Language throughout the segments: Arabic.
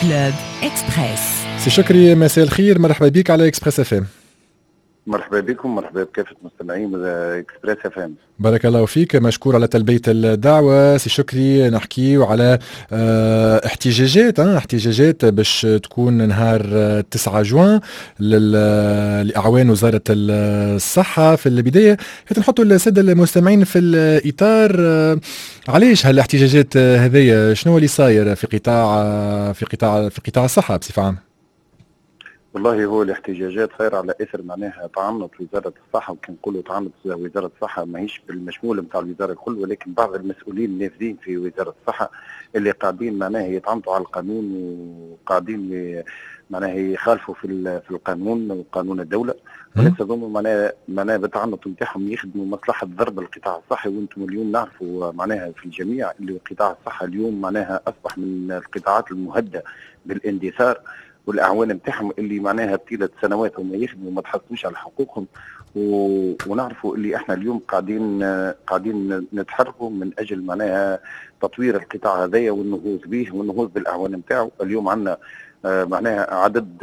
كلوب إكسبريس. سي شكري، مساء الخير، مرحبا بك على إكسبريس اف ام. مرحبا بكم، مرحبا بكافة مستمعين إكسبريس اف ام. بارك الله فيك، مشكور على تلبية الدعوة. سي شكري، نحكيو على احتجاجات باش تكون نهار 9 جوان لأعوان وزارة الصحة. في البداية نحطوا السادة المستمعين في الإطار، علاش هالاحتجاجات هذيا؟ شنو اللي صاير في قطاع الصحة بصفة عامة؟ والله هو الاحتجاجات صايرة على اثر معناها تعنت وزاره الصحه، وكي نقولوا تعنت وزاره الصحه ماهيش بالمشمول نتاع الوزاره الكل، ولكن بعض المسؤولين النافذين في وزاره الصحه اللي قاعدين معناها يتعنتوا على القانون، وقاعدين معناها يخالفوا في القانون وقانون الدوله، وليس ضمن معناها بالتعنت نتاعهم يخدموا مصلحه ضرب القطاع الصحي. وانتم اليوم نعرفوا معناها في الجميع اللي قطاع الصحه اليوم معناها اصبح من القطاعات المهدده بالاندثار، والاعوان نتاعهم اللي معناها طيله سنوات هما يخدموا ما تحصلوش على حقوقهم. ونعرفوا اللي احنا اليوم قاعدين نتحركوا من اجل معناها تطوير القطاع هذايا والنهوض به والنهوض بالاعوان نتاعو. اليوم عندنا معناها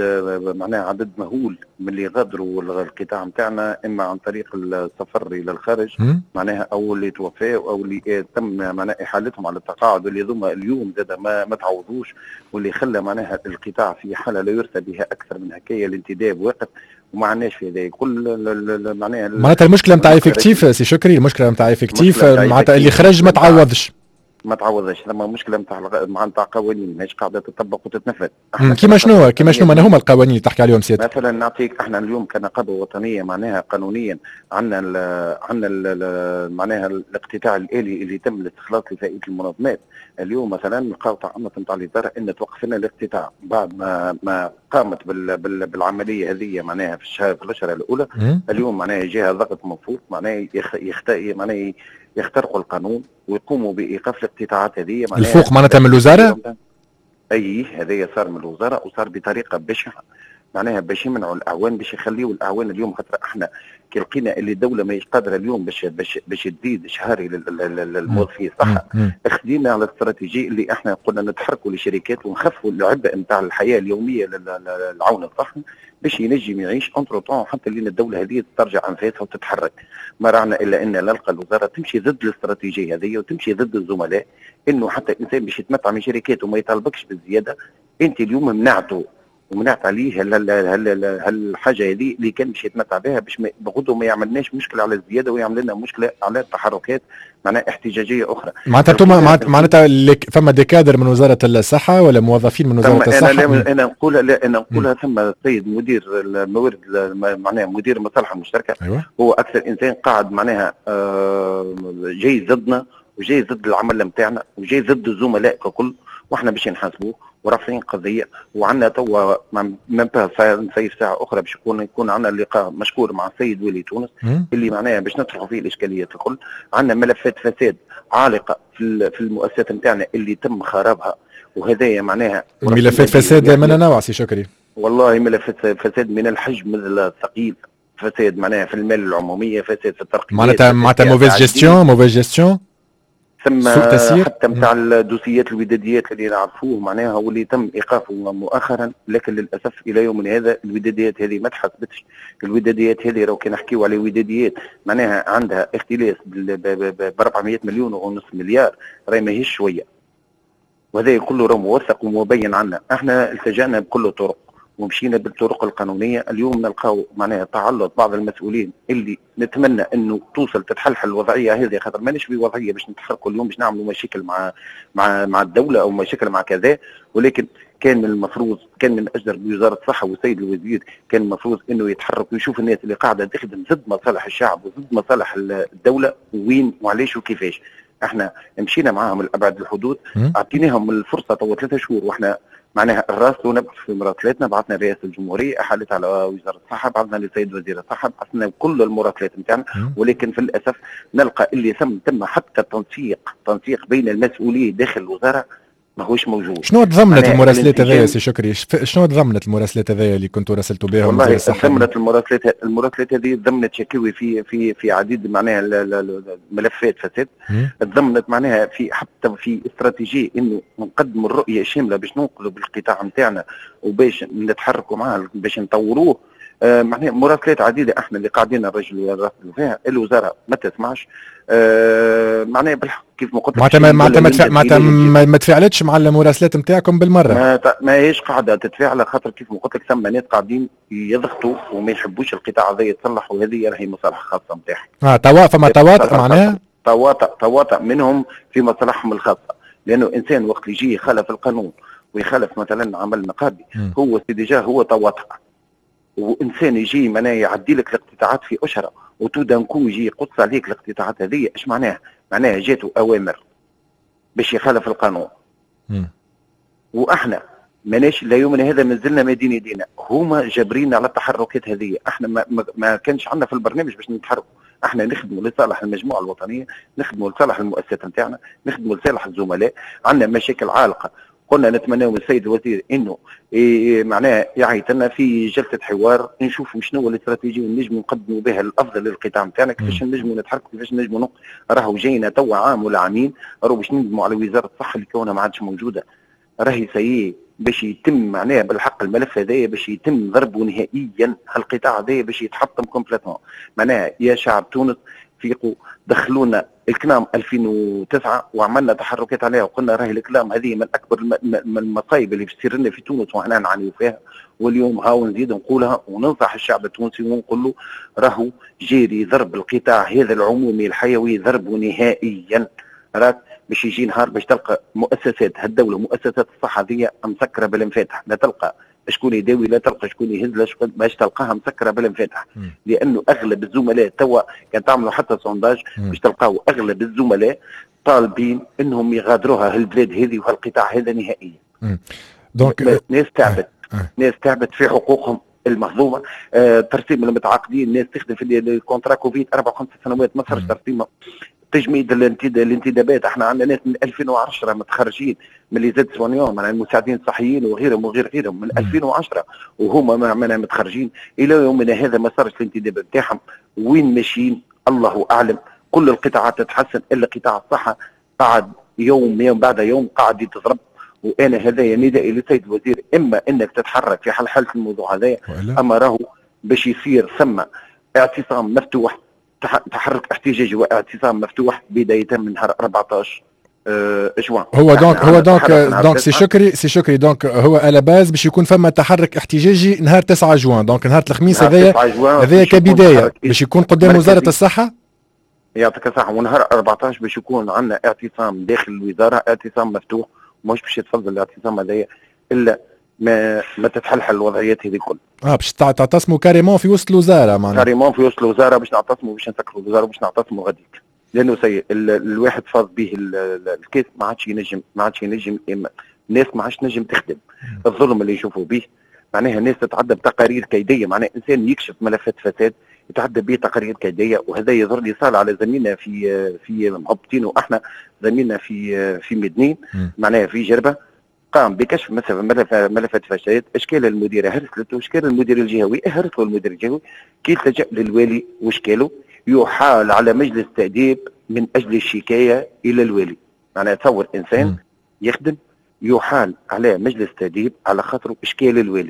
عدد مهول من اللي غادروا القطاع نتاعنا، اما عن طريق السفر الى الخارج معناها، او اللي توفاوا، او اللي تم معناها احالتهم على التقاعد، واللي ذوما اليوم زاد ما تعوضوش، واللي خلى معناها القطاع في حاله لا يرثى بها اكثر من هكايا. الانتداب واقف وما عندناش في هذا كل معناتها المشكله نتاع افكتيف. سي شكري، المشكله نتاع افكتيف معناتها اللي خرج ما تعوضش. لما مشكله نتاع قوانين ماهيش قاعده تطبق وتتنفذ. كيما شنو ما هما القوانين اللي تحكي عليهم سيادة؟ مثلا نعطيك، احنا اليوم كنقابه وطنيه معناها قانونيا عندنا معناها الاقتطاع الالي اللي تم الاستخلاص لفائده المنظمات. اليوم مثلا نلقاو تعمط نتاع الوزاره ان توقف لنا الاقتطاع بعد ما قامت بالعمليه هذه معناها في الاشهر الاولى. اليوم معناها جهه ضغط منفوض معناها يخترقوا القانون ويقوموا بايقاف الاقتطاعات هذه. الفوق معناتها من الوزاره؟ اي هذا صار من الوزاره، وصار بطريقه بشعه معناها باش يمنعوا الاعوان، باش يخليوا الاعوان اليوم. خاطر احنا كي لقينا اللي الدوله ما قادره اليوم باش تزيد شهري للموظفين الصحه، اخذنا على الاستراتيجيه اللي احنا قلنا نتحركوا لشركات ونخفوا العبء نتاع الحياه اليوميه للعون الصحي باش ينجم يعيش انترو طون حتى لين الدوله هذه ترجع انفاسها وتتحرك. ما رانا الا ان نلقى الوزاره تمشي ضد الاستراتيجيه هذه وتمشي ضد الزملاء، انه حتى الانسان باش يتمتع من شركات وما يطالبكش بالزياده. انت اليوم ومنعت عليه هالحاجه هذه اللي كان باش يتمتع بها، باش بغضو ما يعملناش مشكله على الزياده ويعمل لنا مشكله على التحركات معناها احتجاجيه اخرى. معناتها فما دكادر من وزاره الصحه ولا موظفين من وزاره الصحه؟ انا نقولها ثم السيد مدير الموارد معناها مدير المصالح المشتركه. أيوة. هو اكثر انسان قاعد معناها جاي ضدنا وجاي ضد العمل نتاعنا وجاي ضد الزملاء ككل، واحنا باش نحاسبوه ورافعين قضيه. وعندنا توا نصيف ساعه اخرى باش يكون عندنا لقاء مشكور مع السيد ولي تونس اللي معناها باش نطرحوا فيه الاشكاليات الكل. عندنا ملفات فساد عالقه في المؤسسات نتاعنا اللي تم خرابها، وهذايا معناها ملفات فساد من نوع سي شكري؟ والله ملفات فساد من الحجم الثقيل، فساد معناها في المال العموميه، فساد في الترقيات، معناتها موفيز جيستيون ثم حتى نتاع الدوسيات الوداديات اللي نعرفوه معناها واللي تم ايقافه مؤخرا. لكن للاسف الى يومنا هذا الوداديات هذه ما تحسبتش. الوداديات هذه راهو كي نحكيو على وداديات معناها عندها اختلاس ب 400 مليون ونص مليار، راهي ماهيش شويه، وهذا كله راه موثق ومبين عنا. احنا التجأنا بكل الطرق ومشينا بالطرق القانونيه. اليوم نلقاو معناها تعلق بعض المسؤولين اللي نتمنى انه توصل تتحلحل الوضعيه هذه، خاطر مانيش في وضعيه باش نتحركوا اليوم باش نعملوا مشاكل مع الدوله او مشاكل مع كذا. ولكن كان من المفروض، كان من اجدر بوزاره الصحه والسيد الوزير كان المفروض انه يتحرك ويشوف الناس اللي قاعده تخدم ضد مصالح الشعب وضد مصالح الدوله وين وعلاش وكيفاش. احنا مشينا معاهم لابعد الحدود، اعطيناهم الفرصه تو 3 شهور، واحنا معناها الراس نبحث في مراسلاتنا. بعثنا رئاسه الجمهوريه احالت على وزاره الصحه، بعثنا للسيد وزير الصحه، بعثنا كل المراسلات نتاعنا. ولكن في الاسف نلقى اللي تم حتى تنسيق بين المسؤولين داخل الوزاره ماهوش موجود. شنو تضمنت المراسلات هذيا سي شكري؟ شنو تضمنت المراسلات هذيا اللي كنتوا راسلتوا بها؟ والله ضمنت المراسلات هذه ضمنت شكاوي في عديد معناها الملفات فساد. ضمنت معناها حتى في استراتيجيه انه نقدموا الرؤيه الشامله باش ننقذوا بالقطاع نتاعنا وباش نتحركوا معاه باش نطوروه. معناها مراسلات عديده احنا اللي قاعدين الرجل يراسلوا فيها، الوزاره ما تسمعش. معناها بالحق كيف ما قلت لك معناتها ما تفاعلتش مع المراسلات نتاعكم بالمره. ما هيش قاعده تتفاعل، خاطر كيف ما قلت لك ثم ناس قاعدين يضغطوا وما يحبوش القطاع هذا يتصلح، وهذه راهي مصالح خاصه نتاعهم. فما تواطؤ معناها تواطؤ منهم في مصالحهم الخاصه، لانه انسان وقت يجي يخالف القانون ويخالف مثلا عمل نقابي هو ديجا هو تواطؤ. وانسان يجي معناها يعدي لك الاقتطاعات في اشهر وتودنكو يجي يقص عليك الاقتطاعات هذه، ايش معناها؟ معناها جاته اوامر باش يخالف القانون. واحنا ماناش لا يومنا هذا مازلنا مادين يدينا، هما جابرين على التحركات هذه. احنا ما كانش عندنا في البرنامج باش نتحركوا، احنا نخدموا لصالح المجموعه الوطنيه، نخدموا لصالح المؤسسات نتاعنا، نخدموا لصالح الزملاء. عندنا مشاكل عالقه، قلنا نتمنى من السيد الوزير انه معناها يعيط لنا في جلسه حوار نشوفوا شنو الاستراتيجيه اللي نجموا نقدموا بها الافضل للقطاع نتاعنا، كيفاش نجموا نتحركوا، كيفاش نجموا راهو جاينا توا عام ولا عامين راهو باش نندموا على وزاره الصحه اللي كونها ما عادش موجوده. راهي سيء باش يتم معناها بالحق الملف هذايا باش يتم ضربه نهائيا، هالقطاع هذايا باش يتحطم كومبليتمون. معناها يا شعب تونس فيقوا، دخلونا الكلام 2009 وعملنا تحركات عليها وقلنا راهي الكلام هذه من اكبر المصايب اللي بتصير لنا في تونس وحنا نعانيو فيها. واليوم هاو نزيد نقولها وننصح الشعب التونسي ونقول له راهو جيري ضرب القطاع هذا العمومي الحيوي ضربه نهائيا. راك باش يجي نهار باش تلقى مؤسسات هالدوله مؤسسات الصحه ذي مسكره بالمفاتح، لا تلقى شكون يداوي، لا تلقى شكون يهز، لا شكون باش تلقاها مسكره بالمفاتح. لانه اغلب الزملاء توا كان تعملوا حتى سونداج باش تلقاو اغلب الزملاء طالبين انهم يغادروها هالبلاد هذه وهالقطاع هذا نهائيا. دونك ناس تعبت، ناس تعبت في حقوقهم المهضومه. ترسيم المتعاقدين، الناس تخدم في الكونترا كوفيد 4 5 سنوات ما صارش ترسيم. تجميد الانتدابات، احنا عندنا ناس من 2010 متخرجين من لي زاد سوانيون مع المساعدين الصحيين وغيرهم غيرهم من 2010 وهما معنا متخرجين الى يومنا هذا ما صارش الانتداب بتاعهم. وين ماشيين الله اعلم. كل القطاعات تتحسن الا قطاع الصحه قاعد يوم بعد يوم قاعد يتضرب. وانا هذايا ندائي للسيد الوزير، اما انك تتحرك في حل الموضوع هذايا، اما راهو باش يصير ثم اعتصام مفتوح، تحرك احتجاجي واعتصام مفتوح بدايه من نهار 14 جوان. هو دونك سي شكري دونك هو على باز باش يكون فما تحرك احتجاجي نهار 9 جوان، دونك نهار الخميس هذايا كبدايه باش يكون قدام وزاره الصحه. يعطيك الصحه. ونهار 14 باش يكون عندنا اعتصام داخل الوزاره، اعتصام مفتوح، مش باش يتفضل الاعتصام هذايا الا ما تتحلحل الوضعيات هذه الكل. باش تعتصموا كاريمون في وسط الوزاره معناها. كاريمون في وسط الوزاره باش نعتصموا، باش نسكروا الوزاره، باش نعتصموا غاديك. لانه سيء الواحد فاض به الكيس، ما عادش ينجم الناس ما عادش تنجم تخدم. الظلم اللي يشوفوا به معناها الناس تتعدى بتقارير كيديه، معناها انسان يكشف ملفات فساد يتعدى به تقارير كيديه. وهذا يظهر لي صار على زميلنا في مهبطين، واحنا زميلنا في مدنين معناها في جربه قام بكشف مثلا ملفات فساد. اشكال المديره هرسلت واشكال المدير الجهوي هرسلوا المدير الجهوي كي التجا للوالي واشكاله يحال على مجلس تأديب من اجل الشكايه الى الوالي. معناها تصور انسان يخدم يحال على مجلس تأديب على خاطر اشكال الوالي.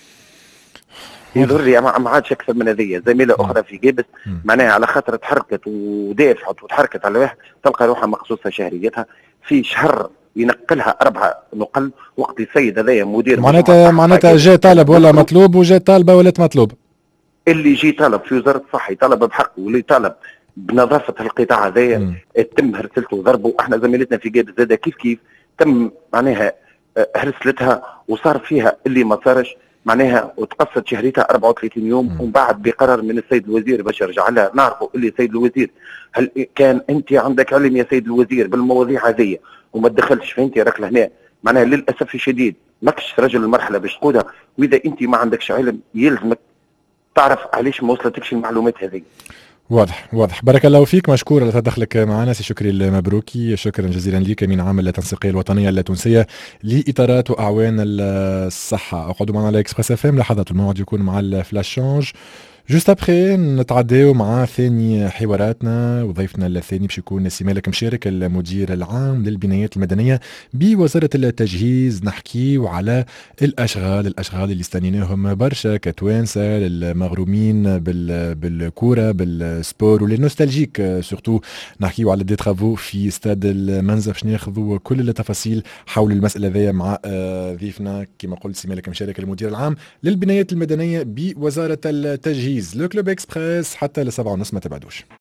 يظهر لي ما عادش اكثر من هذه. زميله اخرى في جيبس معناها على خاطر تحركت ودافعت وتحركت على واحد تلقى روحها مخصوصه شهريتها في شهر ينقلها 4 نقل. وقت السيد هذايا مدير معناتها جاء طالب ولا مطلوب، وجاء طالبه ولات مطلوب. اللي يجي طالب في وزاره الصحه يطالب بحق، واللي طالب بنظافه القطاع هذايا تم هرسلته وضربه. احنا زميلتنا في جيب زاده كيف تم معناها هرسلتها وصار فيها اللي ما صارش معناها، وتقصت شهريتها 34 يوم. ومن بعد بقرار من السيد الوزير باش يرجع لها. نعرفوا اللي السيد الوزير هل كان انت عندك علم يا سيد الوزير بالمواضيع هذه وما تدخلتش فهمتي راك لهنا معناها للاسف الشديد ماكش رجل المرحله باش تقودها. واذا انت ما عندكش علم يلزمك تعرف علاش ما وصلتكش المعلومات هذه. واضح واضح. بارك الله فيك، مشكور على تدخلك معنا سي شكري المبروكي، شكرا جزيلا لك، امين عام التنسيقيه الوطنيه التونسيه لاطارات واعوان الصحه. اقعدوا معنا على اكسبريس اف ام، لحظات الموعد يكون مع الفلاش شونج. جوست ابخي نتعداو مع ثاني حواراتنا، وضيفنا الثاني باش يكون سي مالك مشارك المدير العام للبنايات المدنيه بوزاره التجهيز. نحكيو على الاشغال اللي استنيناهم برشا كتوانسه، المغرومين بالكوره بالسبور وللنوستالجيك سورتو. نحكيو على دي ترافو في استاد المنزه، باش ناخذوا كل التفاصيل حول المساله ذي مع ضيفنا كما قلت سي مالك مشارك المدير العام للبنايات المدنيه بوزاره التجهيز. لو كلوب اكسبريس حتى ل7:30، ما تبعدوش.